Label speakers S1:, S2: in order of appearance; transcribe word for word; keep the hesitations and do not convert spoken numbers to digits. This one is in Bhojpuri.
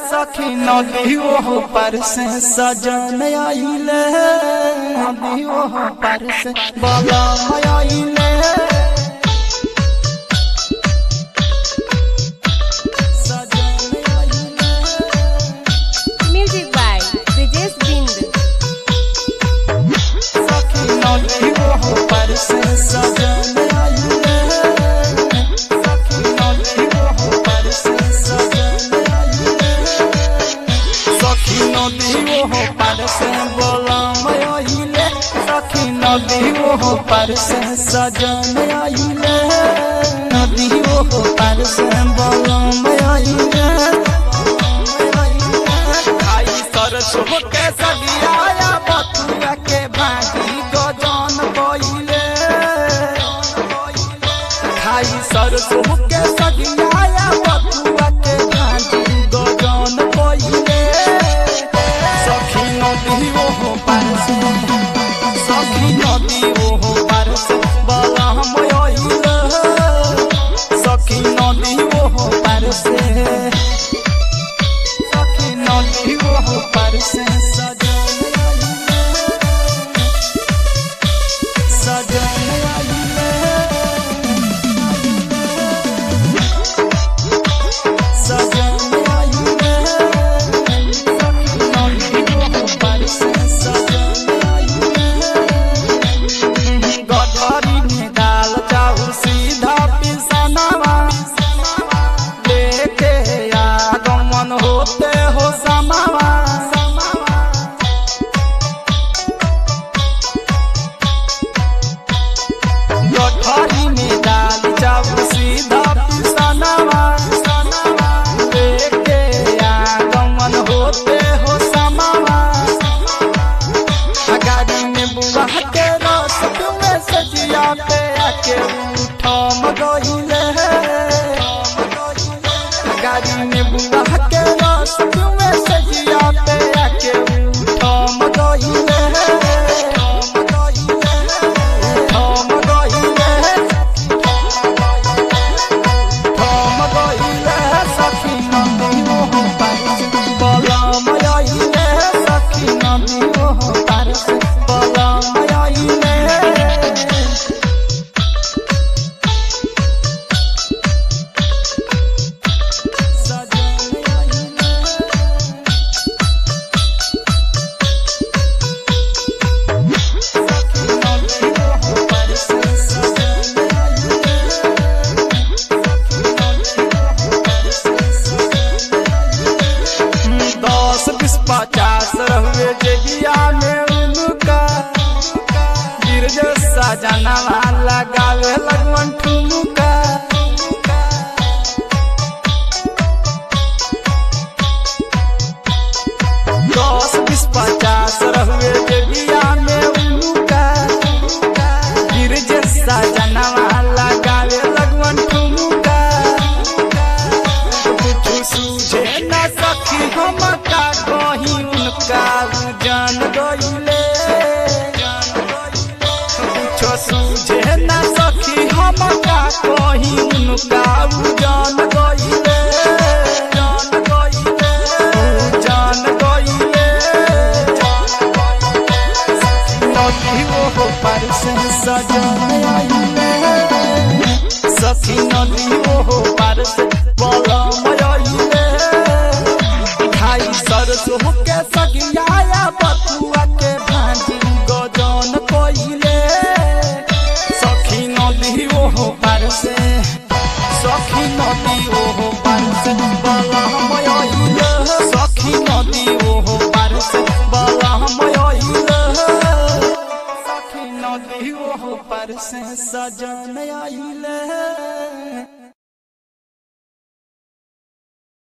S1: सखी नदी वो पर से सजन आइले, नदी वो पर से बाला आइले।
S2: Music by Brijesh Bind.
S1: सखी नदी वो पर से सजन आइले, सखी नदी वो पर से सजन आइले, सखी नदी वो पर से बाला आइले, सखी नदी वो पर से सजन आइले, नदी वो पर से बाला आइले। खाई सरसों के सगिया बतुआ के भागी गजन गइले, खाई सरसों के सगिया बतुआ के भागी गजन गइले। सखी नदी वो पार से, सखी नदी वो पार से बाला आइले, सखी नदी वो पार से, सखी नदी वो पार से सजन आइले, सजन आइले, सजन आइले, सखी नदी वो पार से सजन आइले। गठरी में दाल चाउर सीधा पिसनवा लेके आगमन होते हो समावा, गठरी में दाल चाउर सीधा पिसनवा लेके आगमन होते हो समावा। गाड़ी में बुआ के रस में सजिया पे आके उठम गइले, गाड़ी में बुआ के रस में सजिया पे आके उठम गइले, उठम गइले, उठम गइले। सखी नदी वो पार से बाला आइले, सखी नदी वो पार से बाला आइले। दस बीस पचास रहुए जेबिया में उनका, गिरज सजनवा लगावे लगवन ठुमका। दस बीस पचास रहुए जेबिया में उनका, गिरज सजनवा लगावे लगवन ठुमका। कुछ सूझे न सखी हम का कहीं उनका जान गइले, कुछ सूझे न सखी हम का कहीं उनका जान गइले, जान गइले, जान गइले। नदी वो पार से सजन आइले, सखी नदी वो पार से बाला आइले, खाई सरसों के सगिया बतुआ के भाजी गजन कइले। सखी नदी वो पार से, सखी नदी वो पार से बाला आइले, सखी नदी वो पार से बाला आइले, सखी नदी वो पार से सजन आइले।